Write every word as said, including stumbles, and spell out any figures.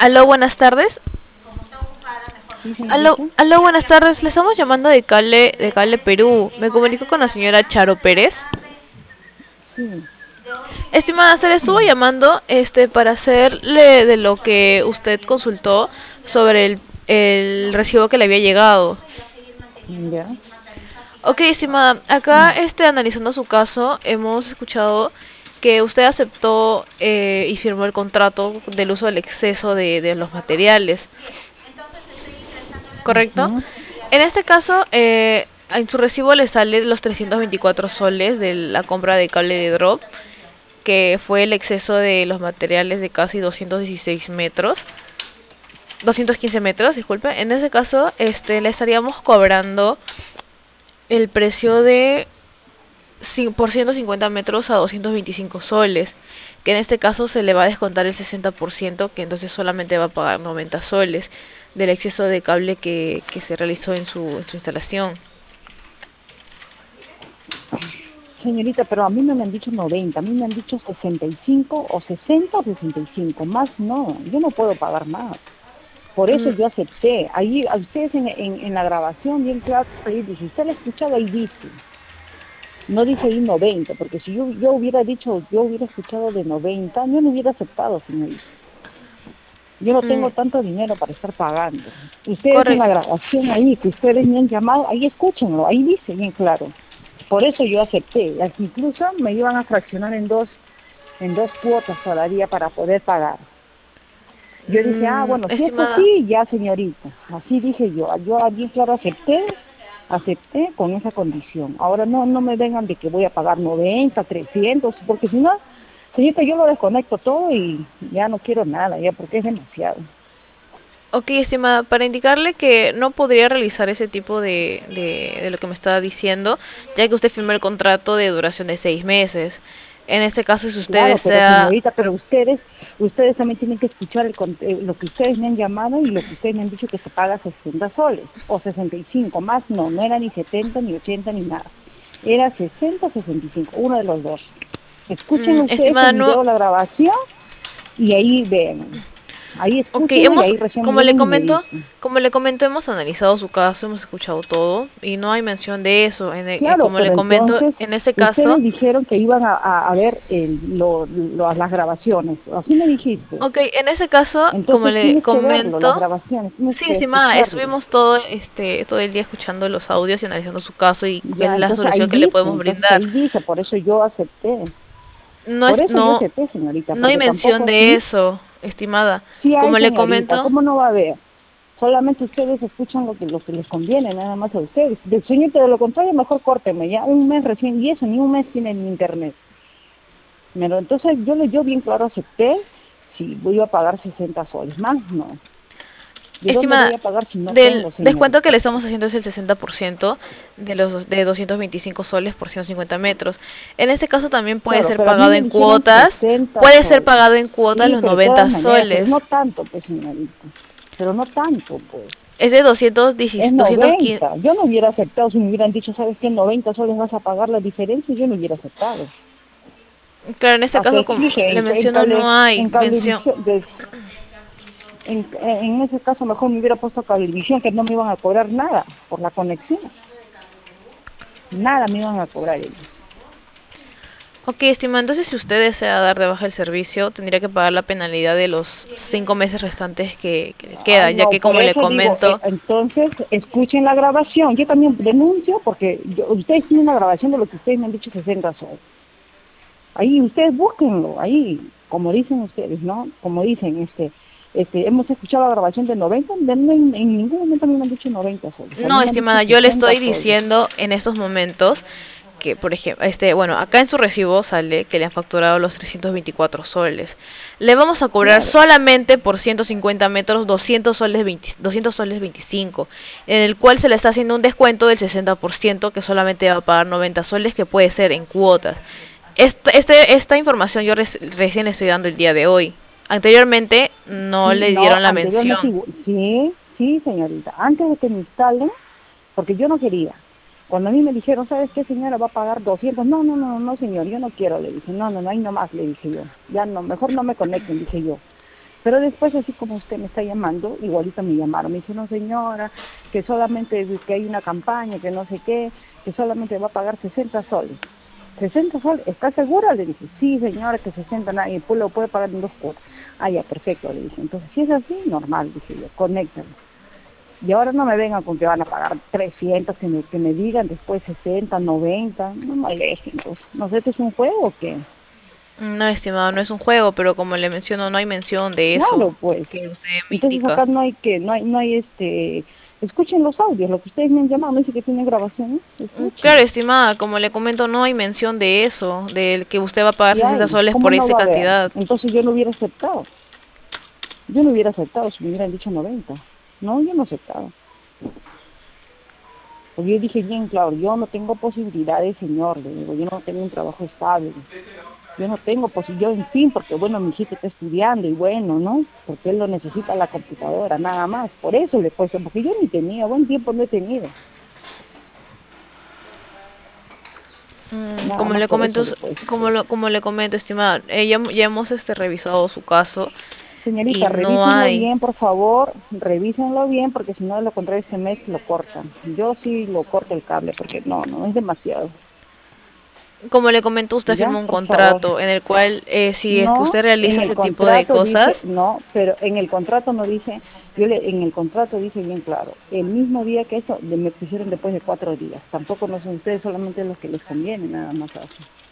Aló, buenas tardes. Sí, Aló, señorita. aló, buenas tardes. Le estamos llamando de Cale, de Cale, Perú. Me comunico con la señora Charo Pérez. Sí. Estimada, se le estuvo llamando este para hacerle de lo que usted consultó sobre el, el recibo que le había llegado. Ya. Ok, estimada, acá este, analizando su caso, hemos escuchado que usted aceptó eh, y firmó el contrato del uso del exceso de, de los materiales. ¿Correcto? Ujú. En este caso, eh, en su recibo le sale los trescientos veinticuatro soles de la compra de cable de drop, que fue el exceso de los materiales de casi doscientos dieciséis metros, doscientos quince metros, disculpe. En ese caso, este, le estaríamos cobrando el precio de por ciento cincuenta metros a doscientos veinticinco soles, que en este caso se le va a descontar el sesenta por ciento, que entonces solamente va a pagar noventa soles del exceso de cable que, que se realizó en su, en su instalación. Señorita, pero a mí no me han dicho noventa, a mí me han dicho sesenta y cinco o sesenta o sesenta y cinco, más no, yo no puedo pagar más. Por eso Mm, yo acepté. Ahí, a ustedes en, en, en la grabación, bien claro, ahí dice, usted lo ha escuchado, ahí dice. No dice ahí noventa, porque si yo, yo hubiera dicho, yo hubiera escuchado de noventa, yo no hubiera aceptado, señorita. Yo no tengo mm, tanto dinero para estar pagando. Ustedes en corre. la grabación ahí, que ustedes me han llamado, ahí escúchenlo, ahí dice bien claro. Por eso yo acepté. Incluso me iban a fraccionar en dos, en dos cuotas todavía para poder pagar. Yo dije, ah, Mm, bueno, si es estimada. así, ya señorita. Así dije yo. Yo bien claro acepté, acepté con esa condición. Ahora no, no me vengan de que voy a pagar noventa, trescientos, porque si no, señorita, yo lo desconecto todo y ya no quiero nada, ya porque es demasiado. Ok, estimada, para indicarle que no podría realizar ese tipo de, de, de lo que me estaba diciendo, ya que usted firmó el contrato de duración de seis meses. En este caso, si usted Claro, pero desea. señorita, pero ustedes, ustedes también tienen que escuchar el, con- eh, lo que ustedes me han llamado y lo que ustedes me han dicho que se paga sesenta soles o sesenta y cinco, más no, no era ni setenta ni ochenta ni nada. Era sesenta o sesenta y cinco, uno de los dos. Escuchen Mm, ustedes el estimada, no. video, la grabación y ahí ven. Ahí Ok, escúchenlo y hemos, ahí recién como le vienen y me comento, dicen. como le comento, hemos analizado su caso, hemos escuchado todo y no hay mención de eso. En el- eh, Claro, como le pero comento, entonces en ese caso. ustedes dijeron que iban a, a, a ver el, lo, lo- las grabaciones. Así me dijiste. Ok, en ese caso, como Entonces le tienes que verlo, las comento, grabaciones, tienes sí, que estimada, escucharlo. estuvimos todo este todo el día escuchando los audios y analizando su caso y qué es Ya, la entonces ahí solución que le dice, podemos entonces brindar. ahí dice, por eso yo acepté. No Por es eso yo no acepté, señorita, no hay porque mención tampoco de así, eso, estimada. sí hay, Como le señorita, comento, ¿cómo no va a haber? Solamente ustedes escuchan lo que, lo que les conviene, nada más a ustedes. De, señorita, de lo contrario, mejor córteme, ya un mes recién, y eso, ni un mes tiene mi internet. Pero entonces yo, le- yo bien claro acepté, si voy a pagar sesenta soles, más no. ¿De dónde voy estimada, a pagar si no del tengo, descuento que señorita? le estamos haciendo es el sesenta por ciento de los de doscientos veinticinco soles por ciento cincuenta metros. En este caso también puede Claro, ser pero a mí pagado me en dijeron cuotas, sesenta puede ser soles. pagado en cuotas Sí, los pero de noventa todas maneras, pero soles. no tanto, pues, señorita. Pero no tanto, pues. Es de doscientos Es diez, doscientos quince. noventa. Yo no hubiera aceptado si me hubieran dicho, ¿sabes qué? noventa soles vas a pagar la diferencia, yo no hubiera aceptado. Claro, en este Hasta caso, como incluso le en, en menciono, cable, no hay en mención. cablevisión, de- en, en ese caso mejor me hubiera puesto cablevisión que no me iban a cobrar nada por la conexión. Nada me iban a cobrar ellos. Ok, estimado, entonces si usted desea dar de baja el servicio, tendría que pagar la penalidad de los cinco meses restantes que, que le Ay, quedan, ya no, que por como le eso digo, eh, comento. entonces escuchen la grabación. Yo también denuncio porque yo- ustedes tienen una grabación de lo que ustedes me han dicho sesenta soles. Ahí ustedes búsquenlo, ahí, como dicen ustedes, ¿no? Como dicen, este, este, hemos escuchado la grabación de noventa, de- no, en, en ningún momento a mí me han dicho noventa soles, a mí No, me han dicho estimada, yo le sesenta estoy soles. diciendo en estos momentos que, por ejemplo, este, bueno, acá en su recibo sale que le han facturado los trescientos veinticuatro soles. Le vamos a cobrar Claro, solamente por ciento cincuenta metros doscientos soles, veinte, doscientos soles veinticinco, en el cual se le está haciendo un descuento del sesenta por ciento, que solamente va a pagar noventa soles, que puede ser en cuotas. Esta, este, esta información yo res- recién le estoy dando el día de hoy. Anteriormente no sí, le no, dieron la anteriormente, mención. igual- sí, sí, señorita, antes de que me instalen, porque yo no quería. Cuando a mí me dijeron, ¿sabes qué, señora? Va a pagar doscientos. No, no, no, no, señor, yo no quiero, le dije. No, no, no, ahí nomás, le dije yo. Ya no, mejor no me conecten, dije yo. Pero después, así como usted me está llamando, igualito me llamaron. Me dice, no señora, que solamente que hay una campaña, que no sé qué, que solamente va a pagar sesenta soles. ¿sesenta soles? ¿Está segura? Le dije, sí señora, que sesenta, nadie pues lo puede pagar en dos cuotas. Ah, ya, perfecto, le dije. Entonces, si es así, normal, dije yo, conéctalo. Y ahora no me vengan con que van a pagar trescientos, que me, que me digan después sesenta, noventa, no me molesten, pues. No sé, ¿esto es un juego o qué? No, estimado, no es un juego, pero como le menciono, no hay mención de eso Claro, pues. que usted me Entonces indica. acá no hay que, no hay, no hay este, escuchen los audios, lo que ustedes me han llamado, no dice que tiene grabaciones, Mm, Claro, escuchen. estimada, como le comento, no hay mención de eso, del que usted va a pagar Y sesenta hay, soles ¿cómo por no esa va a haber? cantidad. Entonces yo no hubiera aceptado, yo no hubiera aceptado si me hubieran dicho noventa. No, yo no aceptaba. Porque yo dije bien claro, yo no tengo posibilidades, señor, le digo, yo no tengo un trabajo estable. Yo no tengo posibilidad, yo en fin, porque bueno, mi hijito está estudiando y bueno, ¿no? Porque él lo necesita la computadora, nada más. Por eso le he puesto, porque yo ni tenía, buen tiempo no he tenido. Mm, Nada como más le por eso comento, le he puesto. como lo, como le comento, estimada, eh, ya, ya hemos este revisado su caso y Señorita, no revísenlo hay. bien, por favor, revísenlo bien, porque si no, de lo contrario, este mes lo cortan. Yo sí lo corto el cable, porque no, no, es demasiado. Como le comento, usted ¿Ya? firma un Por favor. contrato en el cual, eh, si es que No, usted en realiza el ese tipo de contrato cosas, dice, no, pero en el contrato no dice, yo le, en el contrato dice bien claro, el mismo día que eso, de- me pusieron después de cuatro días. Tampoco no son ustedes solamente los que les conviene, nada más así.